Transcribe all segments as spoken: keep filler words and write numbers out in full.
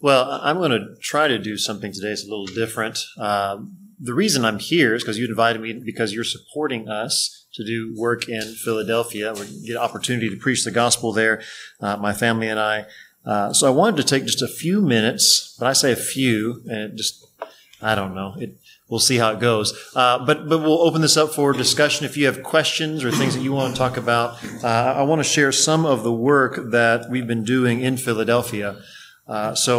Well, I'm going to try to do something today that's a little different. Um, the reason I'm here is because you invited me because you're supporting us to do work in Philadelphia. We get an opportunity to preach the gospel there, uh, my family and I. Uh, so I wanted to take just a few minutes, but I say a few, and it just, I don't know. It, we'll see how it goes. Uh, but but we'll open this up for discussion. If you have questions or things that you want to talk about, uh, I want to share some of the work that we've been doing in Philadelphia. Uh, so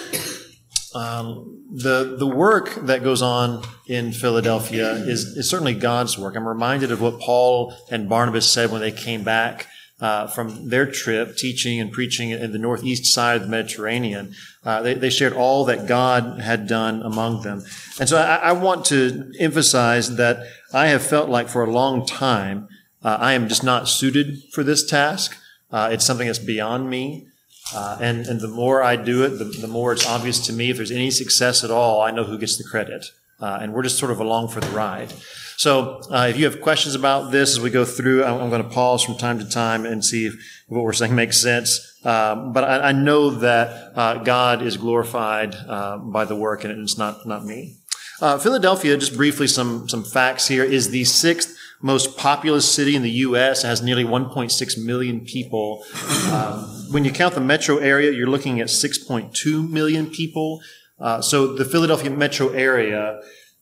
um, the the work that goes on in Philadelphia is, is certainly God's work. I'm reminded of what Paul and Barnabas said when they came back uh, from their trip, teaching and preaching in the northeast side of the Mediterranean. Uh, they, they shared all that God had done among them. And so I, I want to emphasize that I have felt like for a long time uh, I am just not suited for this task. Uh, it's something that's beyond me. Uh, and, and the more I do it, the, the more it's obvious to me if there's any success at all, I know who gets the credit. Uh, and we're just sort of along for the ride. So uh, if you have questions about this as we go through, I'm, I'm going to pause from time to time and see if what we're saying makes sense. Um, but I, I know that uh, God is glorified uh, by the work, and it's not not me. Uh, Philadelphia, just briefly, some some facts here, is the sixth most populous city in the U S. It has nearly one point six million people. Um, when you count the metro area, you're looking at six point two million people. Uh, so the Philadelphia metro area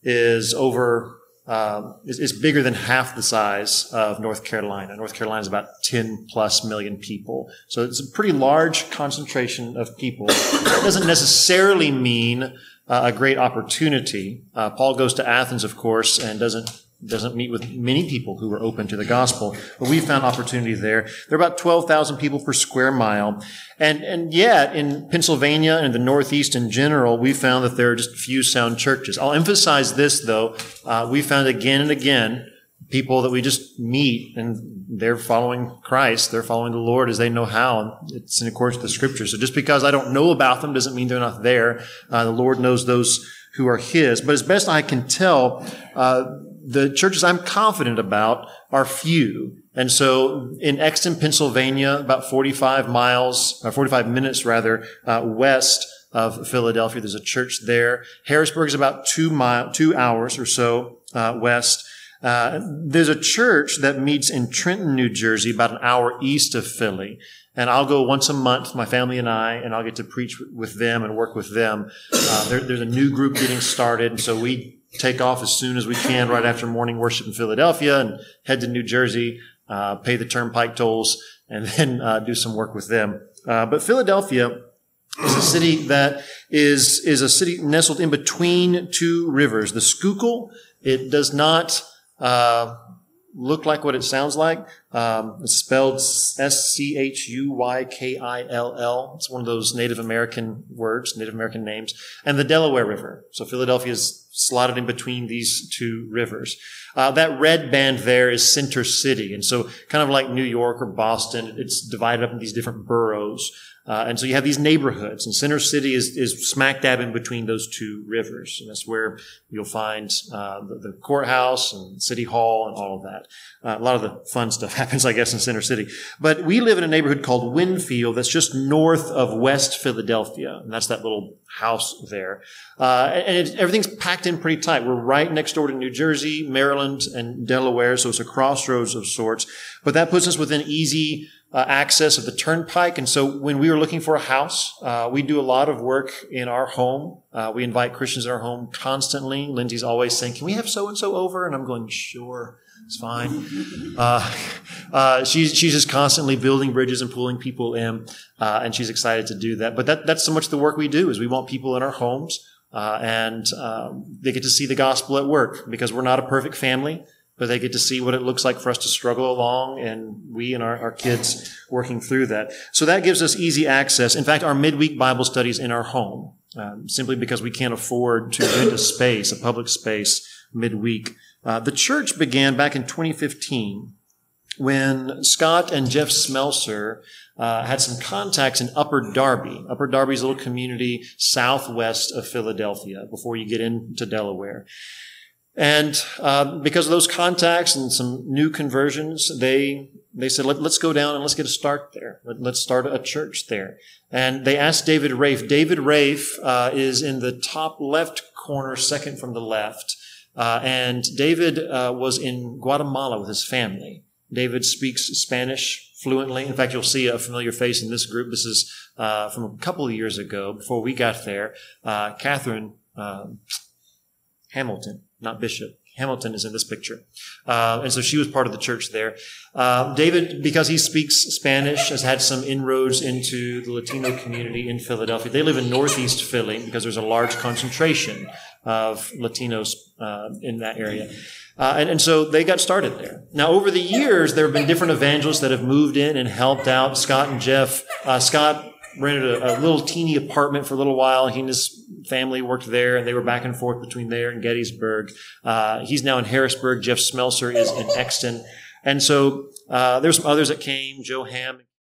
is over, uh, is, is bigger than half the size of North Carolina. North Carolina is about ten plus million people. So it's a pretty large concentration of people. That doesn't necessarily mean uh, a great opportunity. Uh, Paul goes to Athens, of course, and doesn't doesn't meet with many people who are open to the gospel, but we found opportunity there. There are about twelve thousand people per square mile. And, and yet, in Pennsylvania and the Northeast in general, we found that there are just few sound churches. I'll emphasize this, though. Uh, we found again and again people that we just meet, and they're following Christ. They're following the Lord as they know how. It's in accordance with the Scriptures. So just because I don't know about them doesn't mean they're not there. Uh, the Lord knows those who are His. But as best I can tell, uh, the churches I'm confident about are few. And so in Exton, Pennsylvania, about forty-five miles, or forty-five minutes rather, uh, west of Philadelphia, there's a church there. Harrisburg is about two mile, two hours or so, uh, west. Uh, there's a church that meets in Trenton, New Jersey, about an hour east of Philly. And I'll go once a month, my family and I, and I'll get to preach with them and work with them. Uh, there, there's a new group getting started, and so we take off as soon as we can right after morning worship in Philadelphia and head to New Jersey, uh, pay the turnpike tolls, and then uh, do some work with them. Uh, but Philadelphia is a city that is is a city nestled in between two rivers. The Schuylkill, it does not uh, look like what it sounds like. Um, it's spelled S C H U Y K I L L. It's one of those Native American words, Native American names. And the Delaware River. So Philadelphia is slotted in between these two rivers. Uh, that red band there is Center City. And so kind of like New York or Boston, it's divided up in these different boroughs. Uh, and so you have these neighborhoods, and Center City is, is smack dab in between those two rivers. And that's where you'll find uh, the, the courthouse and City Hall and all of that. Uh, a lot of the fun stuff happens, I guess, in Center City. But we live in a neighborhood called Winfield that's just north of West Philadelphia. And that's that little house there. Uh, and it, everything's packed in pretty tight. We're right next door to New Jersey, Maryland, and Delaware, so it's a crossroads of sorts. But that puts us within easy Uh, access of the turnpike. And so when we were looking for a house, uh, we do a lot of work in our home. Uh, we invite Christians in our home constantly. Lindsay's always saying, can we have so-and-so over? And I'm going, sure, it's fine. Uh, uh, she's, she's just constantly building bridges and pulling people in. Uh, and she's excited to do that. But that, that's so much the work we do is we want people in our homes. Uh, and, um, they get to see the gospel at work because we're not a perfect family. But they get to see what it looks like for us to struggle along, and we and our, our kids working through that. So that gives us easy access. In fact, our midweek Bible studies in our home, um, simply because we can't afford to rent a space, a public space, midweek. Uh, the church began back in twenty fifteen when Scott and Jeff Smelser uh, had some contacts in Upper Darby. Upper Darby is a little community southwest of Philadelphia before you get into Delaware. And uh, because of those contacts and some new conversions, they they said, Let, let's go down and let's get a start there. Let, let's start a church there. And they asked David Rafe. David Rafe uh, is in the top left corner, second from the left. Uh, and David uh, was in Guatemala with his family. David speaks Spanish fluently. In fact, you'll see a familiar face in this group. This is uh, from a couple of years ago, before we got there. Uh, Catherine uh, Hamilton, not Bishop. Hamilton is in this picture. Uh, and so she was part of the church there. Uh, David, because he speaks Spanish, has had some inroads into the Latino community in Philadelphia. They live in Northeast Philly because there's a large concentration of Latinos uh, in that area. Uh, and, and so they got started there. Now, over the years, there have been different evangelists that have moved in and helped out. Scott and Jeff. Uh, Scott rented a, a little teeny apartment for a little while. He and his family worked there, and they were back and forth between there and Gettysburg. Uh, he's now in Harrisburg. Jeff Smelser is in Exton. And so uh, there's some others that came, Joe Ham. It's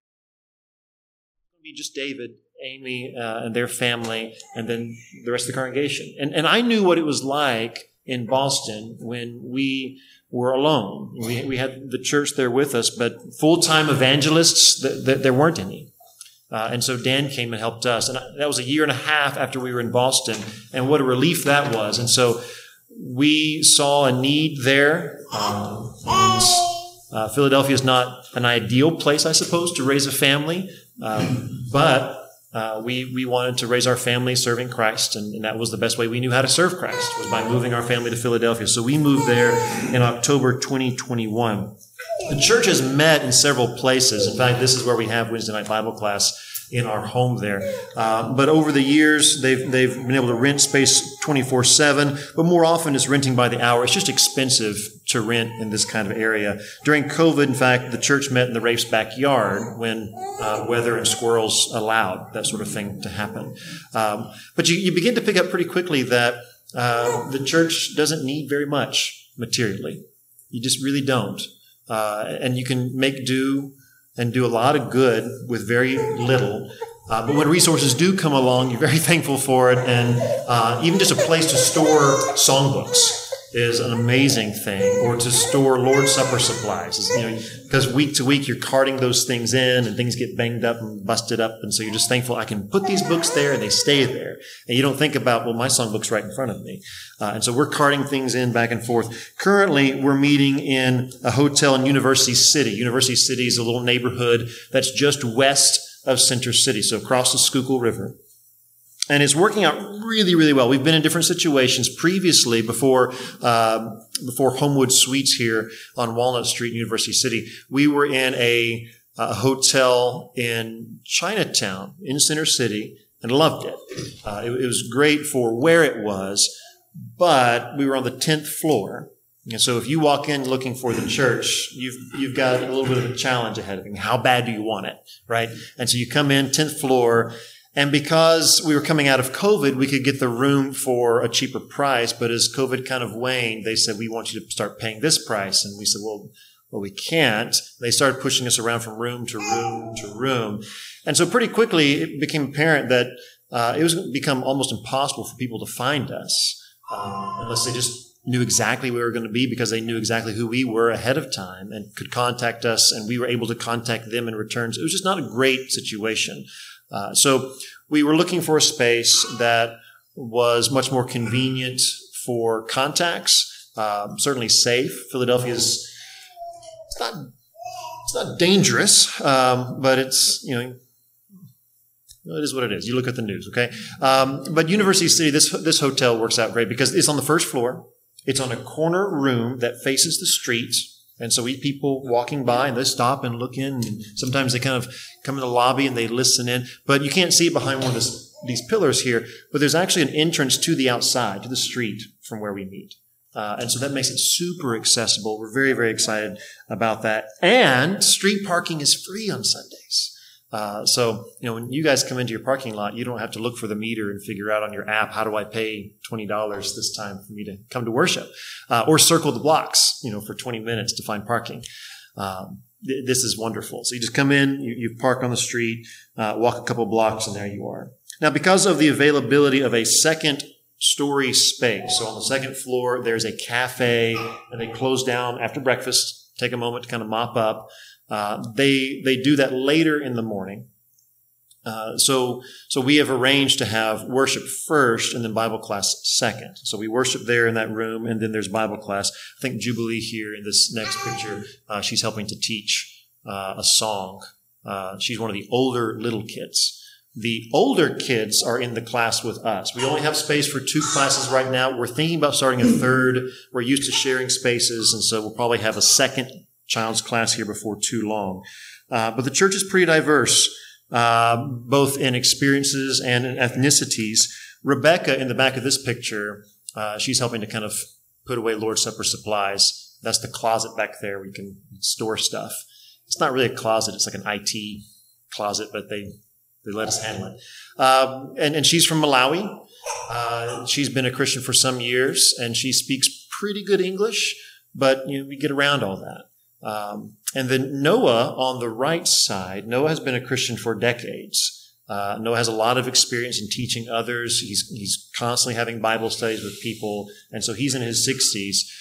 going to be just David, Amy, uh, and their family, and then the rest of the congregation. And, and I knew what it was like in Boston when we were alone. We, we had the church there with us, but full-time evangelists, th- th- there weren't any. Uh, and so Dan came and helped us. And that was a year and a half after we were in Boston. And what a relief that was. And so we saw a need there. Um, and, uh, Philadelphia is not an ideal place, I suppose, to raise a family. Um, but uh, we we wanted to raise our family serving Christ. And, and that was the best way we knew how to serve Christ, was by moving our family to Philadelphia. So we moved there in October twenty twenty-one. The church has met in several places. In fact, this is where we have Wednesday night Bible class in our home there. Uh, but over the years, they've they've been able to rent space twenty-four seven, but more often it's renting by the hour. It's just expensive to rent in this kind of area. During COVID, in fact, the church met in the Rafe's backyard when uh, weather and squirrels allowed that sort of thing to happen. Um, but you, you begin to pick up pretty quickly that uh, the church doesn't need very much materially. You just really don't. Uh, and you can make do and do a lot of good with very little. Uh, but when resources do come along, you're very thankful for it. And uh, even just a place to store songbooks is an amazing thing, or to store Lord's Supper supplies. You know, because week to week you're carting those things in, and things get banged up and busted up, and so you're just thankful I can put these books there and they stay there. And you don't think about, well, my songbook's right in front of me. Uh, and so we're carting things in back and forth. Currently, we're meeting in a hotel in University City. University City is a little neighborhood that's just west of Center City, so across the Schuylkill River. And it's working out really, really well. We've been in different situations previously before uh, before Homewood Suites here on Walnut Street in University City. We were in a, a hotel in Chinatown in Center City and loved it. Uh, it. It was great for where it was, but we were on the tenth floor. And so if you walk in looking for the church, you've you've got a little bit of a challenge ahead of you. How bad do you want it, right? And so you come in, tenth floor, and because we were coming out of COVID, we could get the room for a cheaper price. But as COVID kind of waned, they said, we want you to start paying this price. And we said, well, well, we can't. They started pushing us around from room to room to room. And so pretty quickly, it became apparent that uh, it was going to become almost impossible for people to find us uh, unless they just knew exactly where we were going to be, because they knew exactly who we were ahead of time and could contact us, and we were able to contact them in return. So it was just not a great situation. Uh, so we were looking for a space that was much more convenient for contacts, um, certainly safe. Philadelphia is it's not it's not dangerous, um, but it's you know it is what it is. You look at the news, okay? Um, but University City, this this hotel works out great because it's on the first floor. It's on a corner room that faces the street. And so we people walking by, and they stop and look in. And sometimes they kind of come in the lobby and they listen in. But you can't see it behind one of this, these pillars here. But there's actually an entrance to the outside, to the street from where we meet. Uh, and so that makes it super accessible. We're very, very excited about that. And street parking is free on Sundays. Uh, so, you know, when you guys come into your parking lot, you don't have to look for the meter and figure out on your app, how do I pay twenty dollars this time for me to come to worship? Uh, or circle the blocks, you know, for twenty minutes to find parking. Um, th- this is wonderful. So you just come in, you, you park on the street, uh, walk a couple blocks, and there you are. Now, because of the availability of a second story space. So on the second floor, there's a cafe, and they close down after breakfast, take a moment to kind of mop up. Uh, they they do that later in the morning. Uh, so so we have arranged to have worship first and then Bible class second. So we worship there in that room, and then there's Bible class. I think Jubilee here in this next picture, uh, she's helping to teach uh, a song. Uh, she's one of the older little kids. The older kids are in the class with us. We only have space for two classes right now. We're thinking about starting a third. We're used to sharing spaces, and so we'll probably have a second child's class here before too long. Uh, but the church is pretty diverse, uh, both in experiences and in ethnicities. Rebecca, in the back of this picture, uh, she's helping to kind of put away Lord's Supper supplies. That's the closet back there where you can store stuff. It's not really a closet. It's like an I T closet, but they... They let us handle it. Um, and, and she's from Malawi. Uh, she's been a Christian for some years, and she speaks pretty good English, but you know, we get around all that. Um, and then Noah on the right side, Noah has been a Christian for decades. Uh, Noah has a lot of experience in teaching others. He's, he's constantly having Bible studies with people, and so he's in his sixties.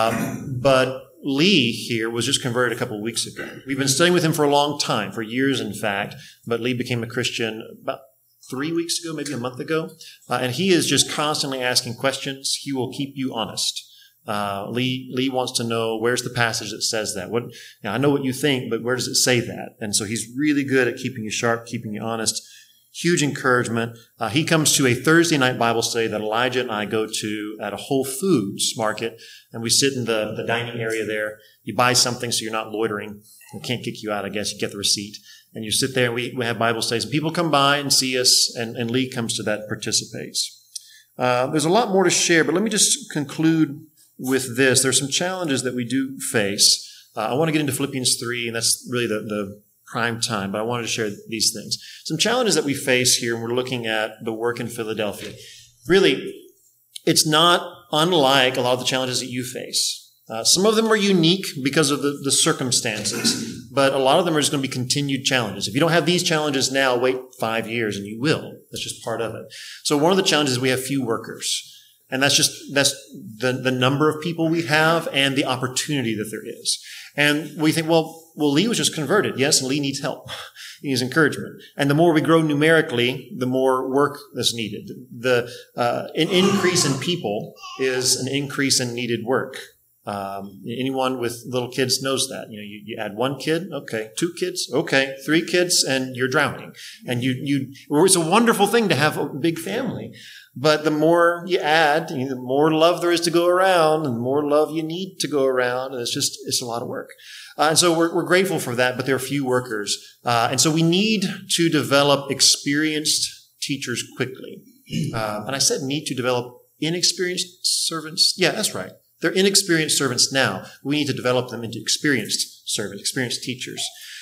Um, but Lee here was just converted a couple of weeks ago. We've been studying with him for a long time, for years, in fact, but Lee became a Christian about three weeks ago, maybe a month ago. Uh, and he is just constantly asking questions. He will keep you honest. Uh, Lee, Lee wants to know, where's the passage that says that? What, you know, I know what you think, but where does it say that? And so he's really good at keeping you sharp, keeping you honest. Huge encouragement. Uh, he comes to a Thursday night Bible study that Elijah and I go to at a Whole Foods market, and we sit in the, the dining area there. You buy something so you're not loitering. They can't kick you out, I guess. You get the receipt. And you sit there, and we, we have Bible studies. And people come by and see us, and, and Lee comes to that, participates. Uh, there's a lot more to share, but let me just conclude with this. There's some challenges that we do face. Uh, I want to get into Philippians three, and that's really the, the prime time, but I wanted to share these things. Some challenges that we face here, and we're looking at the work in Philadelphia. Really, it's not unlike a lot of the challenges that you face. Uh, some of them are unique because of the, the circumstances, but a lot of them are just going to be continued challenges. If you don't have these challenges now, wait five years and you will. That's just part of it. So one of the challenges is we have few workers. And that's just, that's the, the number of people we have and the opportunity that there is. And we think, well, well, Lee was just converted. Yes, and Lee needs help. He needs encouragement. And the more we grow numerically, the more work that's needed. The, uh, an increase in people is an increase in needed work. Um, anyone with little kids knows that. You know, you, you add one kid, okay, two kids, okay, three kids, and you're drowning. And you, you, it's a wonderful thing to have a big family. But the more you add, you know, the more love there is to go around, and the more love you need to go around. And it's just, it's a lot of work. Uh, and so we're, we're grateful for that, but there are few workers. Uh, and so we need to develop experienced teachers quickly. Uh, and I said need to develop inexperienced servants. Yeah, that's right. They're inexperienced servants now. We need to develop them into experienced servants, experienced teachers.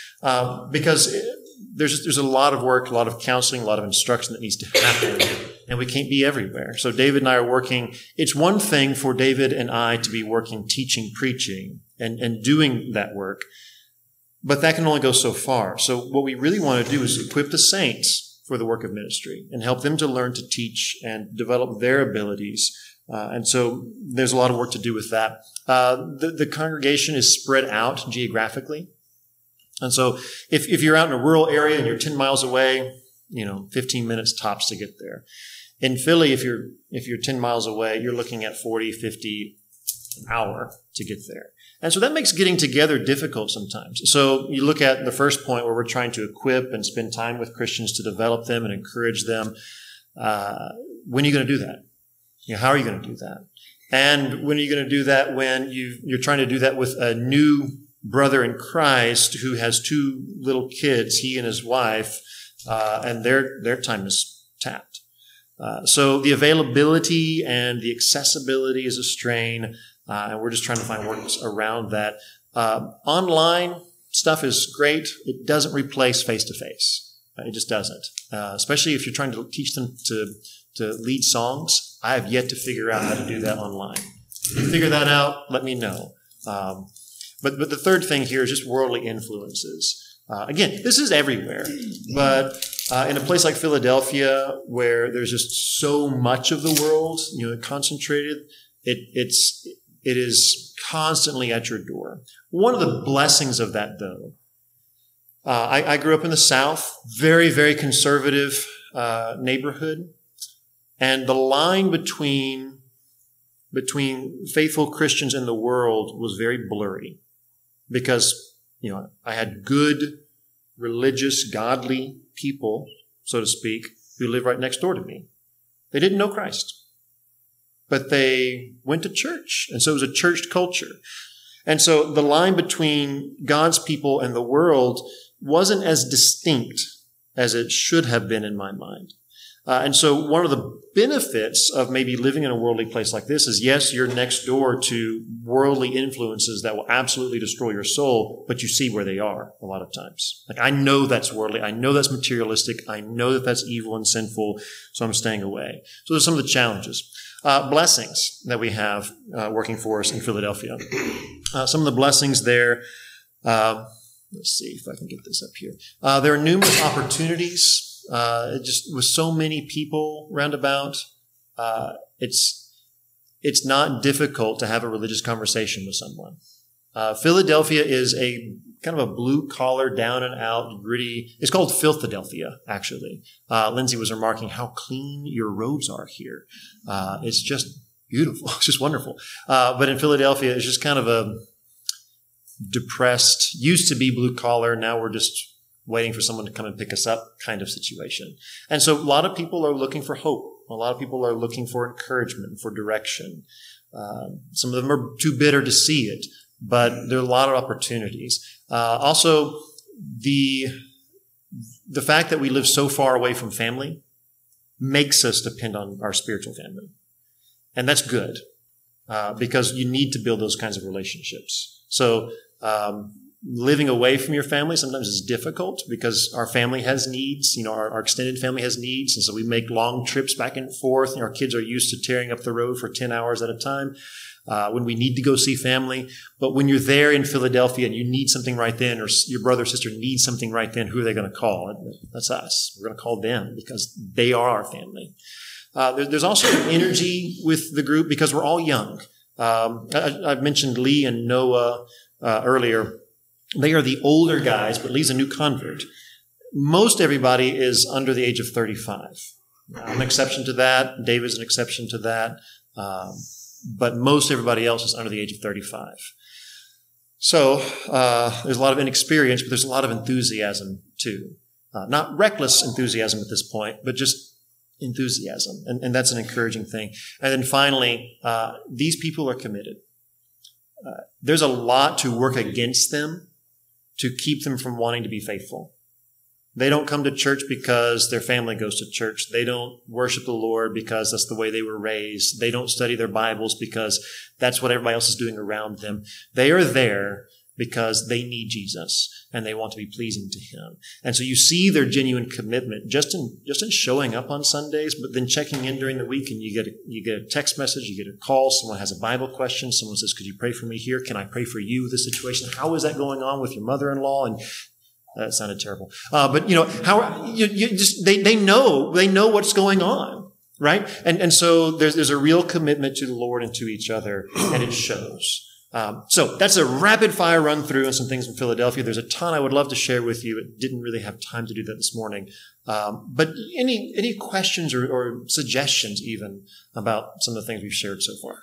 Uh, because there's, there's a lot of work, a lot of counseling, a lot of instruction that needs to happen. And we can't be everywhere. So David and I are working. It's one thing for David and I to be working, teaching, preaching, and, and doing that work. But that can only go so far. So what we really want to do is equip the saints for the work of ministry and help them to learn to teach and develop their abilities. Uh, and so there's a lot of work to do with that. Uh, the, the congregation is spread out geographically. And so if, if you're out in a rural area and you're ten miles away, you know, fifteen minutes tops to get there. In Philly, if you're, if you're ten miles away, you're looking at forty, fifty an hour to get there. And so that makes getting together difficult sometimes. So you look at the first point where we're trying to equip and spend time with Christians to develop them and encourage them. Uh, when are you going to do that? You know, how are you going to do that? And when are you going to do that when you, you're trying to do that with a new brother in Christ who has two little kids, he and his wife, uh, and their, their time is tapped. Uh, so the availability and the accessibility is a strain, uh, and we're just trying to find works around that. Uh, online stuff is great. It doesn't replace face-to-face. It just doesn't. Uh, especially if you're trying to teach them to, to lead songs. I have yet to figure out how to do that online. If you figure that out, let me know. Um, but, but the third thing here is just worldly influences. Uh, again, this is everywhere, but uh, in a place like Philadelphia, where there's just so much of the world, you know, concentrated, it, it's it is constantly at your door. One of the blessings of that, though, uh, I, I grew up in the South, very, very conservative uh, neighborhood, and the line between between faithful Christians in the world was very blurry, because, you know, I had good, religious, godly people, so to speak, who lived right next door to me. They didn't know Christ, but they went to church. And so it was a church culture. And so the line between God's people and the world wasn't as distinct as it should have been in my mind. Uh, and so one of the benefits of maybe living in a worldly place like this is, yes, you're next door to worldly influences that will absolutely destroy your soul, but you see where they are a lot of times. Like, I know that's worldly. I know that's materialistic. I know that that's evil and sinful, so I'm staying away. So those are some of the challenges. Uh, blessings that we have uh, working for us in Philadelphia. Uh, some of the blessings there, uh, let's see if I can get this up here. Uh, there are numerous opportunities. Uh, just with so many people roundabout, uh, it's it's not difficult to have a religious conversation with someone. Uh, Philadelphia is a kind of a blue collar, down and out, gritty. It's called Filthadelphia, actually. Uh, Lindsay was remarking how clean your roads are here. Uh, it's just beautiful. It's just wonderful. Uh, but in Philadelphia, it's just kind of a depressed, used to be blue collar. Now we're just waiting for someone to come and pick us up kind of situation. And so a lot of people are looking for hope. A lot of people are looking for encouragement, for direction. Uh, some of them are too bitter to see it, but there are a lot of opportunities. Uh, also, the, the fact that we live so far away from family makes us depend on our spiritual family. And that's good, uh, because you need to build those kinds of relationships. So, um, living away from your family sometimes is difficult because our family has needs. You know, our, our extended family has needs. And so we make long trips back and forth. And our kids are used to tearing up the road for ten hours at a time uh, when we need to go see family. But when you're there in Philadelphia and you need something right then, or your brother or sister needs something right then, who are they going to call? That's us. We're going to call them because they are our family. Uh, there, there's also energy with the group because we're all young. Um, I, I've mentioned Lee and Noah uh, earlier. They are the older guys, but Lee's a new convert. Most everybody is under the age of thirty-five. I'm an exception to that. David's an exception to that. Um, but most everybody else is under the age of thirty-five. So uh, there's a lot of inexperience, but there's a lot of enthusiasm too. Uh, not reckless enthusiasm at this point, but just enthusiasm. And, and that's an encouraging thing. And then finally, uh, these people are committed. Uh, there's a lot to work against them to keep them from wanting to be faithful. They don't come to church because their family goes to church. They don't worship the Lord because that's the way they were raised. They don't study their Bibles because that's what everybody else is doing around them. They are there because they need Jesus and they want to be pleasing to Him. And so you see their genuine commitment just in just in showing up on Sundays, but then checking in during the week, and you get a, you get a text message, you get a call, someone has a Bible question, someone says, "Could you pray for me here? Can I pray for you with this situation? How is that going on with your mother-in-law?" And that sounded terrible. Uh, but you know, how you, you just they they know they know what's going on, right? And and so there's there's a real commitment to the Lord and to each other, and it shows. Um, so that's a rapid fire run through on some things in Philadelphia. There's a ton I would love to share with you. I didn't really have time to do that this morning. Um, but any any questions or, or suggestions even about some of the things we've shared so far?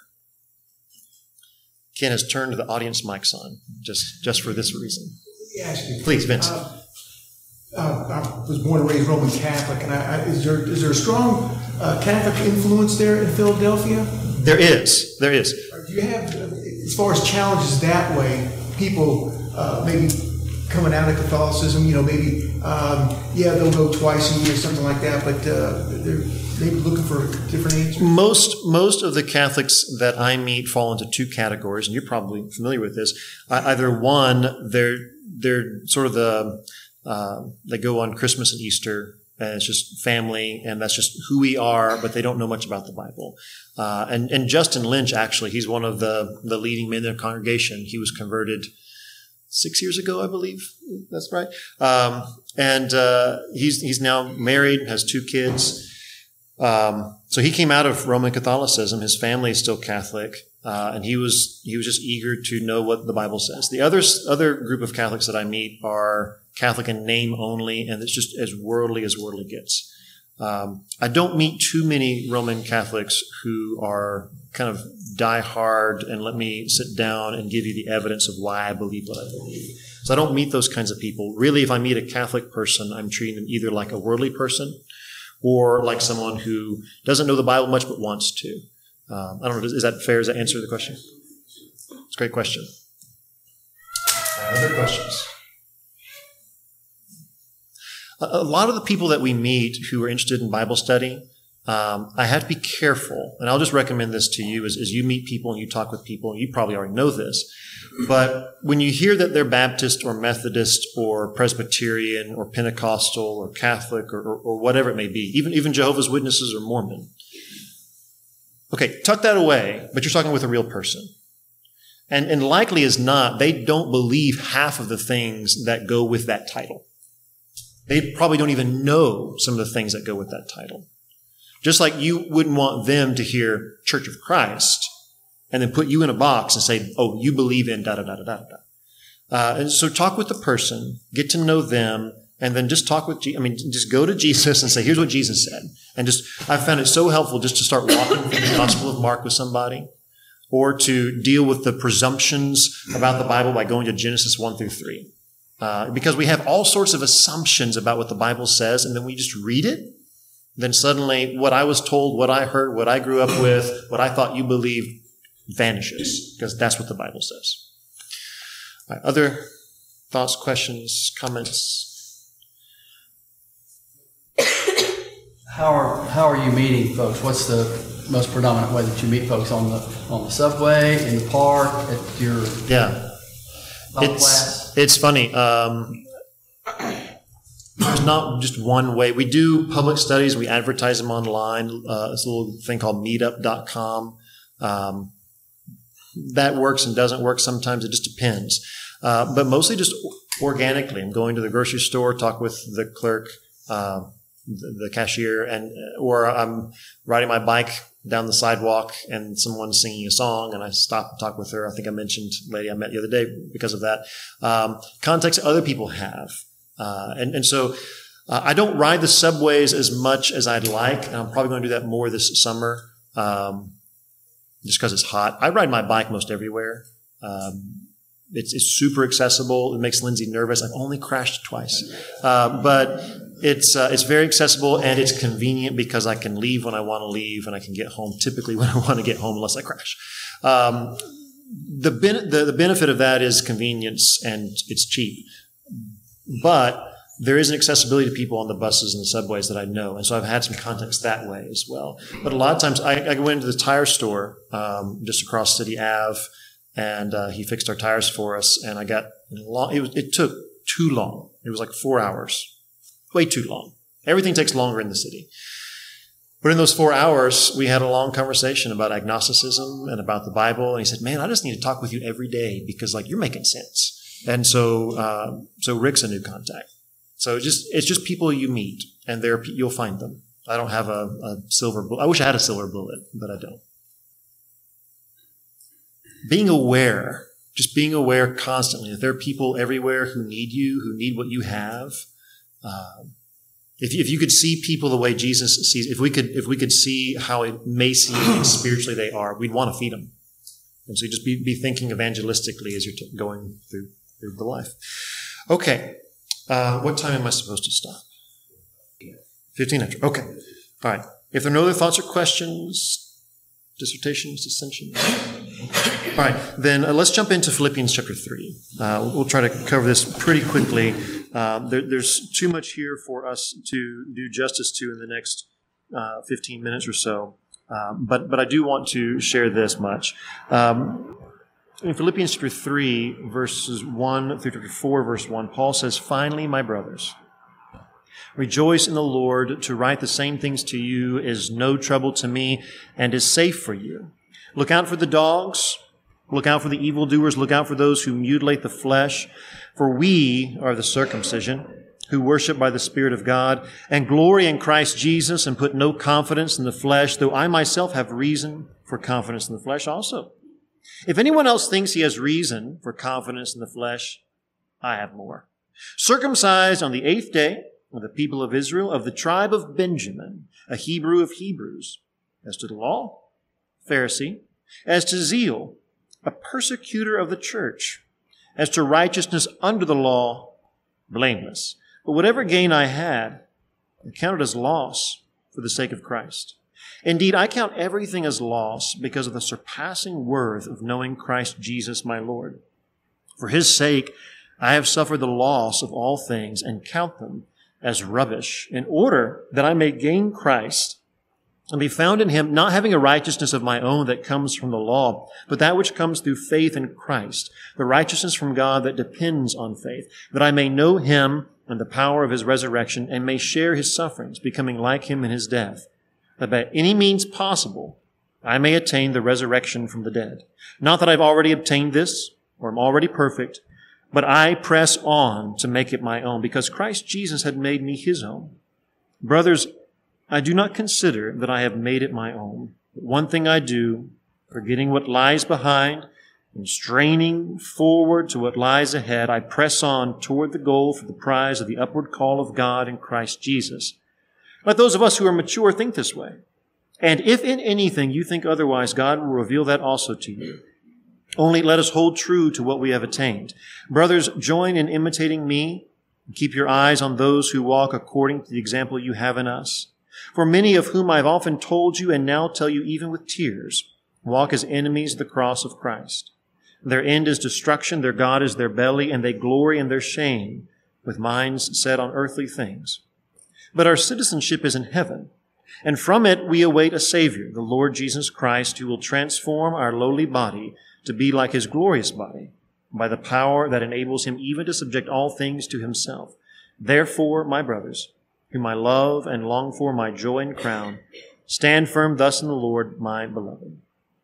Ken has turned the audience mics on just, just for this reason. Ask you, Please, Vince. Uh, uh, I was born and raised Roman Catholic, and I, I, is there is there a strong uh, Catholic influence there in Philadelphia? There is. There is. Do you have, as far as challenges that way, people uh, maybe coming out of Catholicism, you know, maybe, um, yeah, they'll go twice a year, something like that, but uh, they're maybe looking for different answers? Most, most of the Catholics that I meet fall into two categories, and you're probably familiar with this. Uh, either one, they're, they're sort of the, uh, they go on Christmas and Easter, and it's just family, and that's just who we are, but they don't know much about the Bible. Uh, and, and Justin Lynch, actually, he's one of the, the leading men in the congregation. He was converted six years ago, I believe. That's right. Um, and uh, he's he's now married, has two kids. Um, so he came out of Roman Catholicism. His family is still Catholic, uh, and he was he was just eager to know what the Bible says. The other other group of Catholics that I meet are Catholic in name only, and it's just as worldly as worldly gets. Um, I don't meet too many Roman Catholics who are kind of die hard and let me sit down and give you the evidence of why I believe what I believe. So I don't meet those kinds of people. Really, if I meet a Catholic person, I'm treating them either like a worldly person or like someone who doesn't know the Bible much but wants to. Um, I don't know. Is that fair? Does that answer the question? It's a great question. Other questions? A lot of the people that we meet who are interested in Bible study, um, I have to be careful, and I'll just recommend this to you as, as you meet people and you talk with people, and you probably already know this, but when you hear that they're Baptist or Methodist or Presbyterian or Pentecostal or Catholic or, or, or whatever it may be, even, even Jehovah's Witnesses or Mormon, okay, tuck that away, but you're talking with a real person. And, and likely as not, they don't believe half of the things that go with that title. They probably don't even know some of the things that go with that title. Just like you wouldn't want them to hear Church of Christ and then put you in a box and say, oh, you believe in da-da-da-da-da-da. Uh, and so talk with the person, get to know them, and then just talk with, Je- I mean, just go to Jesus and say, here's what Jesus said. And just, I found it so helpful just to start walking through the Gospel of Mark with somebody, or to deal with the presumptions about the Bible by going to Genesis one through three. Uh, because we have all sorts of assumptions about what the Bible says, and then we just read it. Then suddenly what I was told, what I heard, what I grew up with, what I thought you believed vanishes, because that's what the Bible says. All right, other thoughts, questions, comments? How are how are you meeting folks? What's the most predominant way that you meet folks? On the on the subway, in the park, at your yeah. It's, class? it's funny. Um, there's not just one way. We do public studies. We advertise them online. Uh, it's a little thing called meetup dot com. Um, that works and doesn't work. Sometimes it just depends. Uh, but mostly just organically. I'm going to the grocery store, talk with the clerk, uh, the, the cashier, and or I'm riding my bike down the sidewalk and someone's singing a song and I stop and talk with her. I think I mentioned a lady I met the other day because of that. Um, context other people have. Uh, and, and so uh, I don't ride the subways as much as I'd like. And I'm probably going to do that more this summer um, just because it's hot. I ride my bike most everywhere. Um, it's, it's super accessible. It makes Lindsay nervous. I've only crashed twice. Uh, but It's uh, it's very accessible and it's convenient because I can leave when I want to leave and I can get home typically when I want to get home unless I crash. Um, the, ben- the the benefit of that is convenience and it's cheap, but there is an accessibility to people on the buses and the subways that I know, and so I've had some context that way as well. But a lot of times I, I go into the tire store um, just across City Ave, and uh, he fixed our tires for us, and I got long. It was it took too long. It was like four hours. Way too long. Everything takes longer in the city. But in those four hours, we had a long conversation about agnosticism and about the Bible. And he said, man, I just need to talk with you every day because like you're making sense. And so, uh, so Rick's a new contact. So it's just, it's just people you meet and there you'll find them. I don't have a, a silver bullet. I wish I had a silver bullet, but I don't. Being aware, just being aware constantly that there are people everywhere who need you, who need what you have. Um, if, if you could see people the way Jesus sees, if we could, if we could see how emaciated and spiritually they are, we'd want to feed them. And so just be, be thinking evangelistically as you're t- going through, through the life. Okay. Uh, what time am I supposed to stop? fifteen after. Okay. All right. If there are no other thoughts or questions, dissertations, dissensions. All right. Then uh, let's jump into Philippians chapter three. Uh, we'll try to cover this pretty quickly. Um, there, there's too much here for us to do justice to in the next uh, fifteen minutes or so. Um, but but I do want to share this much. Um, in Philippians chapter three, verses one through chapter four, verse one, Paul says, finally, my brothers, rejoice in the Lord. To write the same things to you is no trouble to me and is safe for you. Look out for the dogs. Look out for the evildoers. Look out for those who mutilate the flesh. For we are the circumcision, who worship by the Spirit of God, and glory in Christ Jesus, and put no confidence in the flesh, though I myself have reason for confidence in the flesh also. If anyone else thinks he has reason for confidence in the flesh, I have more. Circumcised on the eighth day of the people of Israel, of the tribe of Benjamin, a Hebrew of Hebrews, as to the law, Pharisee, as to zeal, a persecutor of the church, as to righteousness under the law, blameless. But whatever gain I had, I counted as loss for the sake of Christ. Indeed, I count everything as loss because of the surpassing worth of knowing Christ Jesus my Lord. For his sake, I have suffered the loss of all things and count them as rubbish, in order that I may gain Christ and be found in him, not having a righteousness of my own that comes from the law, but that which comes through faith in Christ, the righteousness from God that depends on faith, that I may know him and the power of his resurrection, and may share his sufferings, becoming like him in his death, that by any means possible I may attain the resurrection from the dead. Not that I've already obtained this, or am already perfect, but I press on to make it my own, because Christ Jesus had made me his own. Brothers, I do not consider that I have made it my own. But one thing I do, forgetting what lies behind and straining forward to what lies ahead, I press on toward the goal for the prize of the upward call of God in Christ Jesus. Let those of us who are mature think this way. And if in anything you think otherwise, God will reveal that also to you. Only let us hold true to what we have attained. Brothers, join in imitating me, and keep your eyes on those who walk according to the example you have in us. For many of whom I have often told you, and now tell you even with tears, walk as enemies of the cross of Christ. Their end is destruction, their God is their belly, and they glory in their shame, with minds set on earthly things. But our citizenship is in heaven, and from it we await a Savior, the Lord Jesus Christ, who will transform our lowly body to be like his glorious body, by the power that enables him even to subject all things to himself. Therefore, my brothers, whom I love and long for, my joy and crown, stand firm thus in the Lord, my beloved.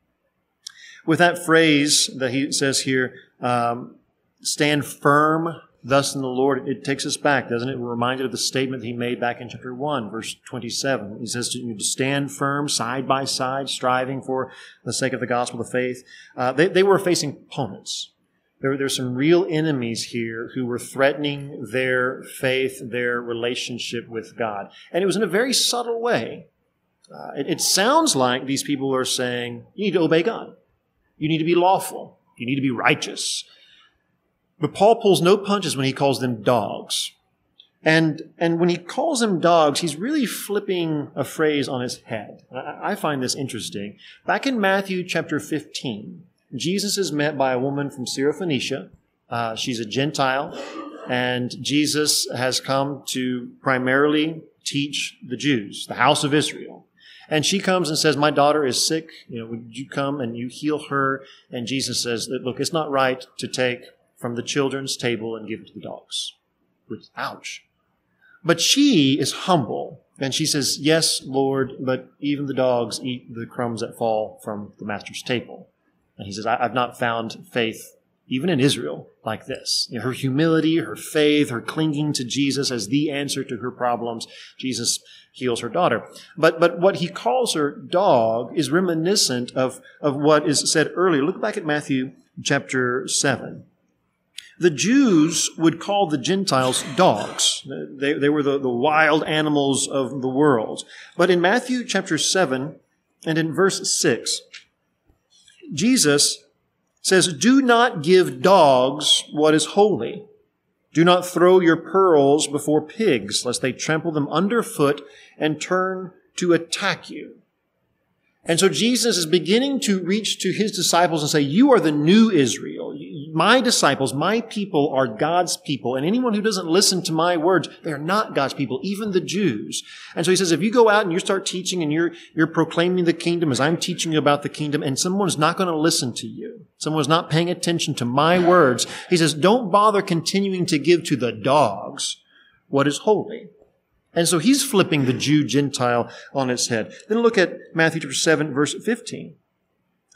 With that phrase that he says here, um, stand firm thus in the Lord, it takes us back, doesn't it? We're reminded of the statement he made back in chapter one, verse twenty-seven. He says to, to stand firm side by side, striving for the sake of the gospel of faith. Uh, they, they were facing opponents. There, there's some real enemies here who were threatening their faith, their relationship with God. And it was in a very subtle way. Uh, it, it sounds like these people are saying, you need to obey God. You need to be lawful. You need to be righteous. But Paul pulls no punches when he calls them dogs. And, and when he calls them dogs, he's really flipping a phrase on his head. I, I find this interesting. Back in Matthew chapter fifteen, Jesus is met by a woman from Syrophoenicia. Uh, she's a Gentile, and Jesus has come to primarily teach the Jews, the house of Israel. And she comes and says, my daughter is sick. You know, would you come and you heal her? And Jesus says, look, it's not right to take from the children's table and give it to the dogs. Which, ouch. But she is humble, and she says, yes, Lord, but even the dogs eat the crumbs that fall from the master's table. And he says, I've not found faith, even in Israel, like this. You know, her humility, her faith, her clinging to Jesus as the answer to her problems. Jesus heals her daughter. But but what he calls her dog is reminiscent of, of what is said earlier. Look back at Matthew chapter seven. The Jews would call the Gentiles dogs. They, they were the, the wild animals of the world. But in Matthew chapter seven and in verse six, Jesus says, do not give dogs what is holy. Do not throw your pearls before pigs, lest they trample them underfoot and turn to attack you. And so Jesus is beginning to reach to his disciples and say, you are the new Israel. My disciples, my people are God's people. And anyone who doesn't listen to my words, they are not God's people, even the Jews. And so he says, if you go out and you start teaching and you're, you're proclaiming the kingdom as I'm teaching you about the kingdom, and someone's not going to listen to you, someone's not paying attention to my words, he says, don't bother continuing to give to the dogs what is holy. And so he's flipping the Jew-Gentile on its head. Then look at Matthew chapter seven, verse fifteen.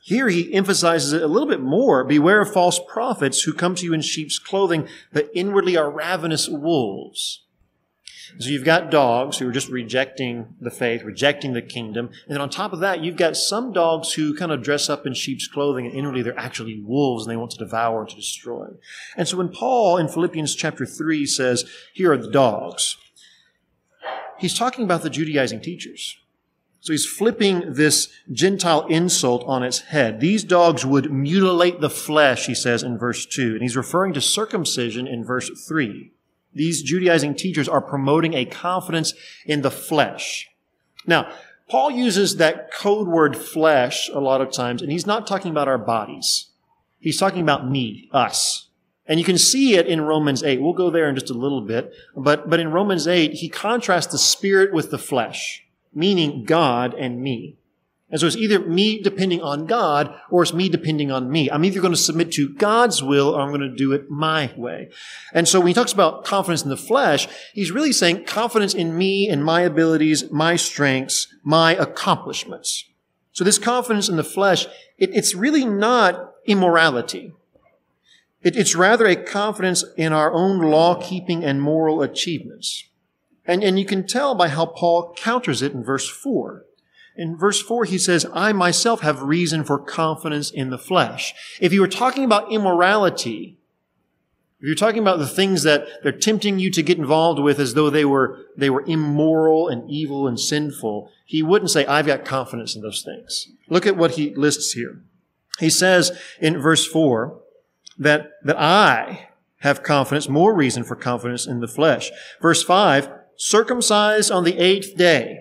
Here he emphasizes it a little bit more. Beware of false prophets who come to you in sheep's clothing, but inwardly are ravenous wolves. So you've got dogs who are just rejecting the faith, rejecting the kingdom. And then on top of that, you've got some dogs who kind of dress up in sheep's clothing, and inwardly they're actually wolves, and they want to devour and to destroy. And so when Paul in Philippians chapter three says, here are the dogs, he's talking about the Judaizing teachers. So he's flipping this Gentile insult on its head. These dogs would mutilate the flesh, he says in verse two. And he's referring to circumcision in verse three. These Judaizing teachers are promoting a confidence in the flesh. Now, Paul uses that code word flesh a lot of times, and he's not talking about our bodies. He's talking about me, us. And you can see it in Romans eight. We'll go there in just a little bit. But, but in Romans eight, he contrasts the spirit with the flesh, meaning God and me. And so it's either me depending on God or it's me depending on me. I'm either going to submit to God's will or I'm going to do it my way. And so when he talks about confidence in the flesh, he's really saying confidence in me and my abilities, my strengths, my accomplishments. So this confidence in the flesh, it, it's really not immorality. It, it's rather a confidence in our own law-keeping and moral achievements. And, and you can tell by how Paul counters it in verse four. In verse four, he says, I myself have reason for confidence in the flesh. If you were talking about immorality, if you're talking about the things that they're tempting you to get involved with as though they were, they were immoral and evil and sinful, he wouldn't say, I've got confidence in those things. Look at what he lists here. He says in verse four that, that I have confidence, more reason for confidence in the flesh. Verse five, circumcised on the eighth day,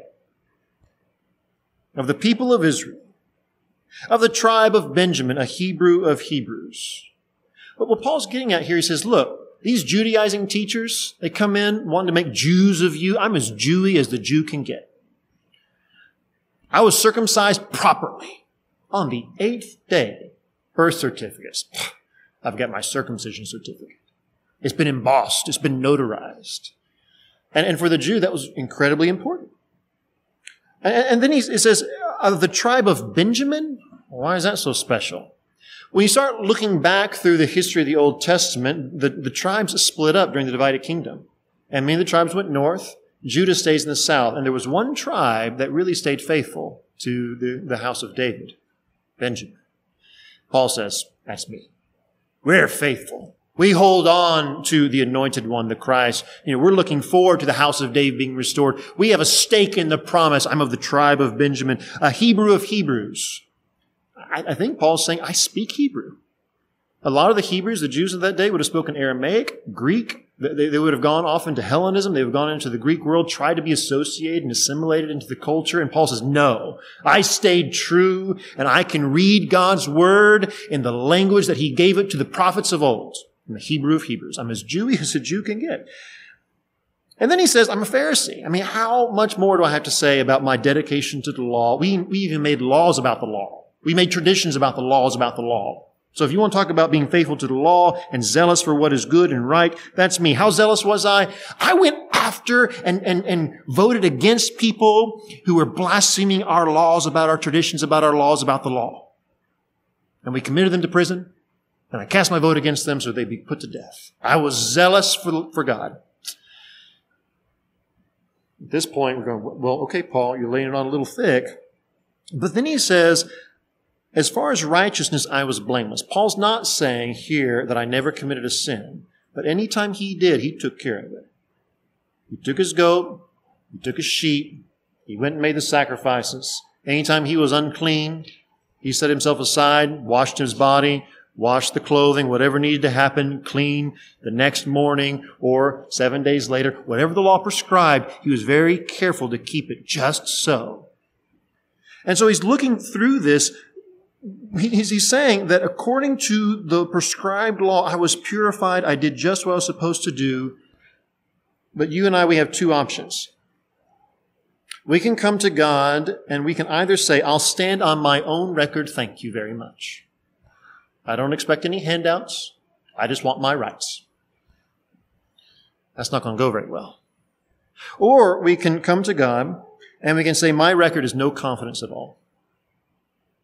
of the people of Israel, of the tribe of Benjamin, a Hebrew of Hebrews. But what Paul's getting at here, he says, look, these Judaizing teachers, they come in wanting to make Jews of you. I'm as Jewy as the Jew can get. I was circumcised properly on the eighth day. Birth certificates. I've got my circumcision certificate. It's been embossed. It's been notarized. And, and for the Jew, that was incredibly important. And then he says, of the tribe of Benjamin? Why is that so special? When you start looking back through the history of the Old Testament, the, the tribes split up during the divided kingdom. And many of the tribes went north. Judah stays in the south. And there was one tribe that really stayed faithful to the, the house of David, Benjamin. Paul says, that's me. We're faithful. We hold on to the anointed one, the Christ. You know, we're looking forward to the house of David being restored. We have a stake in the promise. I'm of the tribe of Benjamin, a Hebrew of Hebrews. I, I think Paul's saying, I speak Hebrew. A lot of the Hebrews, the Jews of that day, would have spoken Aramaic, Greek. They, they would have gone off into Hellenism. They would have gone into the Greek world, tried to be associated and assimilated into the culture. And Paul says, no, I stayed true and I can read God's word in the language that he gave it to the prophets of old. I'm a Hebrew of Hebrews. I'm as Jewy as a Jew can get. And then he says, I'm a Pharisee. I mean, how much more do I have to say about my dedication to the law? We, we even made laws about the law. We made traditions about the laws about the law. So if you want to talk about being faithful to the law and zealous for what is good and right, that's me. How zealous was I? I went after and, and, and voted against people who were blaspheming our laws about our traditions, about our laws about the law. And we committed them to prison. And I cast my vote against them so they'd be put to death. I was zealous for, for God. At this point, we're going, well, okay, Paul, you're laying it on a little thick. But then he says, as far as righteousness, I was blameless. Paul's not saying here that I never committed a sin. But anytime he did, he took care of it. He took his goat. He took his sheep. He went and made the sacrifices. Anytime he was unclean, he set himself aside, washed his body, washed the clothing, whatever needed to happen, clean the next morning or seven days later. Whatever the law prescribed, he was very careful to keep it just so. And so he's looking through this. He's, he's saying that according to the prescribed law, I was purified. I did just what I was supposed to do. But you and I, we have two options. We can come to God and we can either say, I'll stand on my own record. Thank you very much. I don't expect any handouts. I just want my rights. That's not going to go very well. Or we can come to God and we can say, my record is no confidence at all.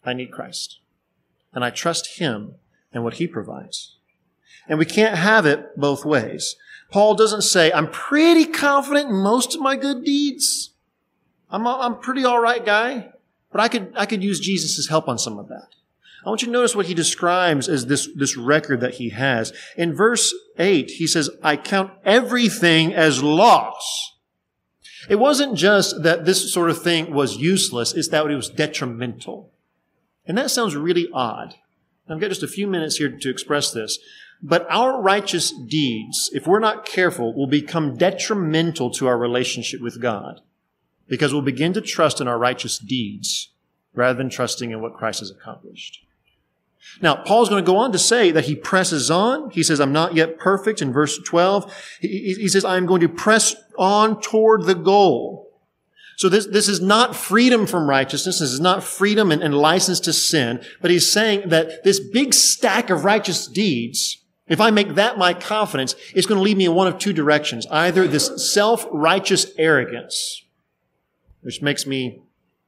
I need Christ. And I trust him and what he provides. And we can't have it both ways. Paul doesn't say, I'm pretty confident in most of my good deeds. I'm a, I'm a pretty all right guy, but I could, I could use Jesus' help on some of that. I want you to notice what he describes as this, this record that he has. In verse eight, he says, I count everything as loss. It wasn't just that this sort of thing was useless, it's that it was detrimental. And that sounds really odd. I've got just a few minutes here to express this. But our righteous deeds, if we're not careful, will become detrimental to our relationship with God, because we'll begin to trust in our righteous deeds rather than trusting in what Christ has accomplished. Now, Paul's going to go on to say that he presses on. He says, I'm not yet perfect in verse twelve. He, he says, I'm going to press on toward the goal. So this, this is not freedom from righteousness. This is not freedom and, and license to sin. But he's saying that this big stack of righteous deeds, if I make that my confidence, it's going to lead me in one of two directions. Either this self-righteous arrogance, which makes me,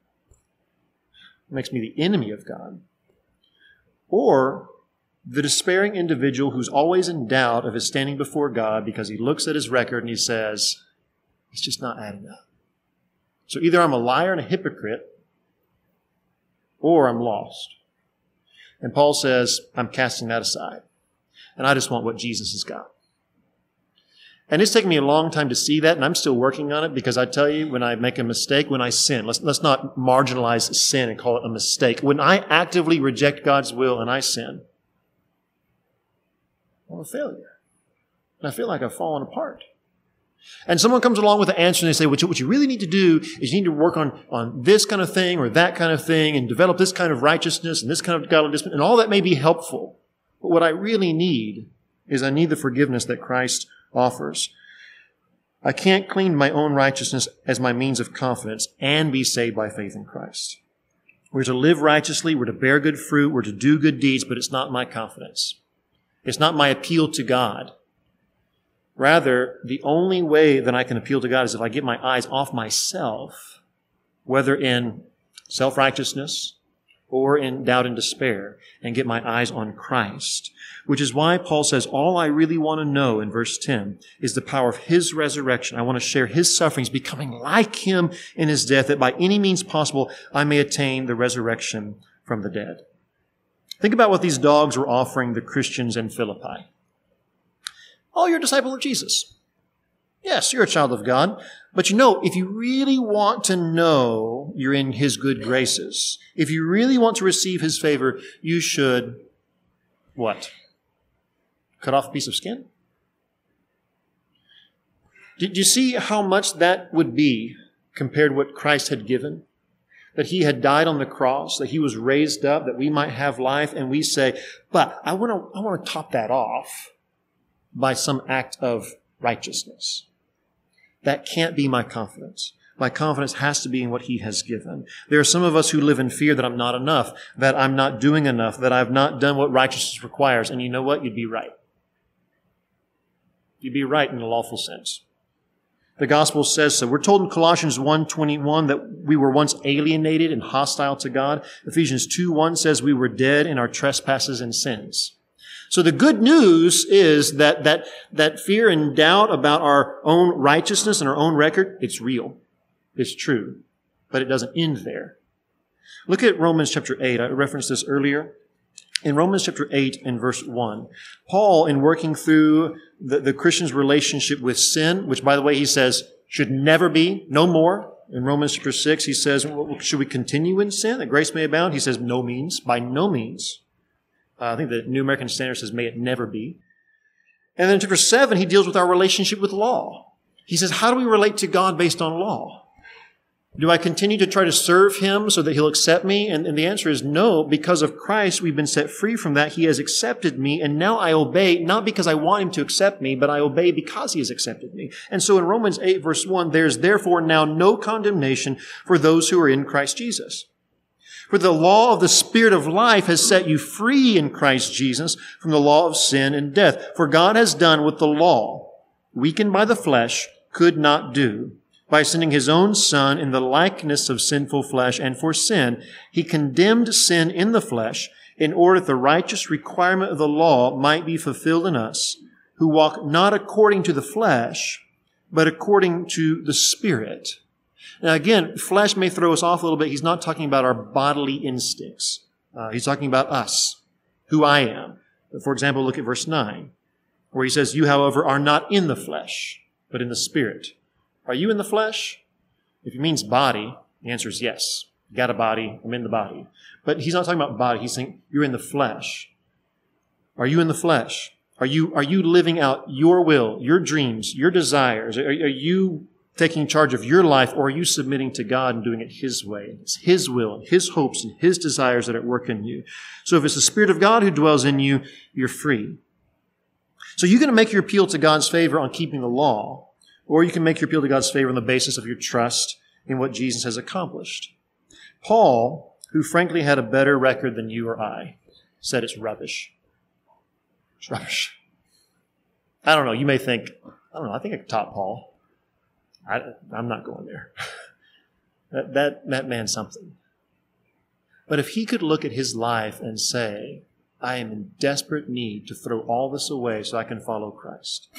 makes me the enemy of God, or the despairing individual who's always in doubt of his standing before God because he looks at his record and he says, it's just not adding up. So either I'm a liar and a hypocrite, or I'm lost. And Paul says, I'm casting that aside. And I just want what Jesus has got. And it's taken me a long time to see that, and I'm still working on it, because I tell you, when I make a mistake, when I sin, let's, let's not marginalize sin and call it a mistake. When I actively reject God's will and I sin, I'm a failure. And I feel like I've fallen apart. And someone comes along with an answer and they say, what you, what you really need to do is you need to work on, on this kind of thing or that kind of thing and develop this kind of righteousness and this kind of godly discipline, and all that may be helpful. But what I really need is I need the forgiveness that Christ offers. I can't claim my own righteousness as my means of confidence and be saved by faith in Christ. We're to live righteously, we're to bear good fruit, we're to do good deeds, but it's not my confidence. It's not my appeal to God. Rather, the only way that I can appeal to God is if I get my eyes off myself, whether in self-righteousness or in doubt and despair, and get my eyes on Christ. Which is why Paul says, all I really want to know in verse ten is the power of his resurrection. I want to share his sufferings, becoming like him in his death, that by any means possible I may attain the resurrection from the dead. Think about what these dogs were offering the Christians in Philippi. Oh, you're a disciple of Jesus. Yes, you're a child of God. But you know, if you really want to know you're in his good graces, if you really want to receive his favor, you should, what? Cut off a piece of skin? Did you see how much that would be compared to what Christ had given? That he had died on the cross, that he was raised up, that we might have life, and we say, but I want to, I want to top that off by some act of righteousness. That can't be my confidence. My confidence has to be in what he has given. There are some of us who live in fear that I'm not enough, that I'm not doing enough, that I've not done what righteousness requires. And you know what? You'd be right. You'd be right in a lawful sense. The gospel says so. We're told in Colossians one twenty-one that we were once alienated and hostile to God. Ephesians two one says we were dead in our trespasses and sins. So the good news is that, that, that fear and doubt about our own righteousness and our own record, it's real. It's true. But it doesn't end there. Look at Romans chapter eight. I referenced this earlier. In Romans chapter eight and verse one, Paul, in working through the, the Christian's relationship with sin, which, by the way, he says should never be, no more. In Romans chapter six, he says, well, should we continue in sin that grace may abound? He says, no means, by no means. Uh, I think the New American Standard says, may it never be. And then in chapter seven, he deals with our relationship with law. He says, how do we relate to God based on law? Do I continue to try to serve him so that he'll accept me? And, and the answer is no. Because of Christ, we've been set free from that. He has accepted me, and now I obey, not because I want him to accept me, but I obey because he has accepted me. And so in Romans eight, verse one, there's therefore now no condemnation for those who are in Christ Jesus. For the law of the Spirit of life has set you free in Christ Jesus from the law of sin and death. For God has done what the law, weakened by the flesh, could not do. by sending his own Son in the likeness of sinful flesh, and for sin, he condemned sin in the flesh in order that the righteous requirement of the law might be fulfilled in us, who walk not according to the flesh, but according to the Spirit. Now again, flesh may throw us off a little bit. He's not talking about our bodily instincts. Uh, he's talking about us, who I am. For example, look at verse nine, where he says, you, however, are not in the flesh, but in the Spirit. Are you in the flesh? If it means body, the answer is yes. You got a body, I'm in the body. But he's not talking about body. He's saying you're in the flesh. Are you in the flesh? Are you, are you living out your will, your dreams, your desires? Are, are you taking charge of your life, or are you submitting to God and doing it His way? It's His will, His hopes, and His desires that are at work in you. So if it's the Spirit of God who dwells in you, you're free. So you can make your appeal to God's favor on keeping the law, or you can make your appeal to God's favor on the basis of your trust in what Jesus has accomplished. Paul, who frankly had a better record than you or I, said it's rubbish. It's rubbish. I don't know. You may think, I don't know, I think I could top Paul. I, I'm not going there. that, that, that man's something. But if he could look at his life and say, I am in desperate need to throw all this away so I can follow Christ,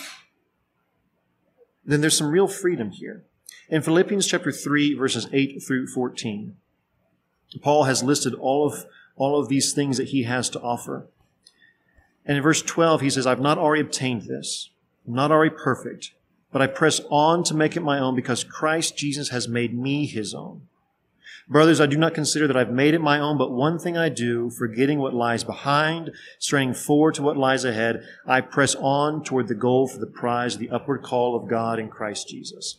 then there's some real freedom here. In Philippians chapter three, verses eight through fourteen, Paul has listed all of, all of these things that he has to offer. And in verse twelve, he says, I've not already obtained this. I'm not already perfect, but I press on to make it my own because Christ Jesus has made me His own. Brothers, I do not consider that I've made it my own, but one thing I do, forgetting what lies behind, straining forward to what lies ahead, I press on toward the goal for the prize of the upward call of God in Christ Jesus.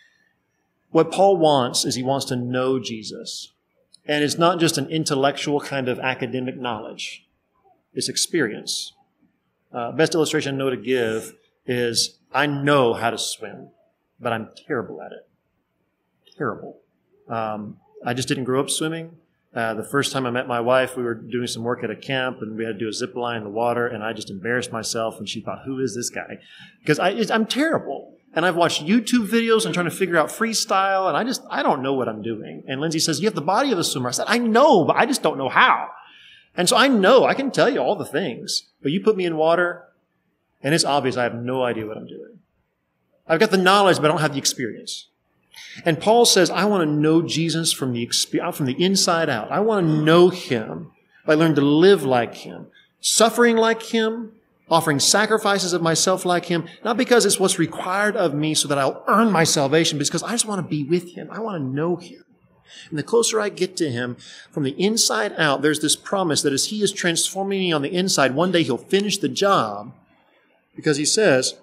What Paul wants is he wants to know Jesus. And it's not just an intellectual kind of academic knowledge. It's experience. Uh, best illustration I know to give is I know how to swim, but I'm terrible at it. Terrible. Um, I just didn't grow up swimming. Uh, the first time I met my wife, we were doing some work at a camp, and we had to do a zip line in the water, and I just embarrassed myself, and she thought, who is this guy? Because I, I'm terrible. And I've watched YouTube videos and trying to figure out freestyle, and I just, I don't know what I'm doing. And Lindsay says, you have the body of a swimmer. I said, I know, but I just don't know how. And so I know, I can tell you all the things, but you put me in water, and it's obvious I have no idea what I'm doing. I've got the knowledge, but I don't have the experience. And Paul says, I want to know Jesus from the from the inside out. I want to know Him. I learn to live like Him, suffering like Him, offering sacrifices of myself like Him, not because it's what's required of me so that I'll earn my salvation, but because I just want to be with Him. I want to know Him. And the closer I get to Him from the inside out, there's this promise that as He is transforming me on the inside, one day He'll finish the job, because He says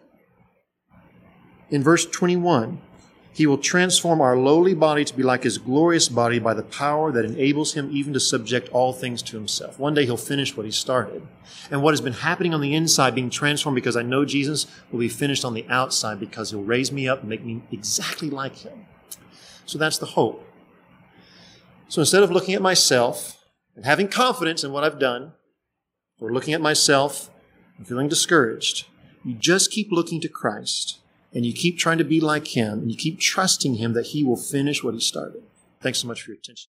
in verse twenty-one, He will transform our lowly body to be like His glorious body by the power that enables Him even to subject all things to Himself. One day He'll finish what He started. And what has been happening on the inside, being transformed because I know Jesus, will be finished on the outside because He'll raise me up and make me exactly like Him. So that's the hope. So instead of looking at myself and having confidence in what I've done, or looking at myself and feeling discouraged, you just keep looking to Christ. And you keep trying to be like Him, and you keep trusting Him that He will finish what He started. Thanks so much for your attention.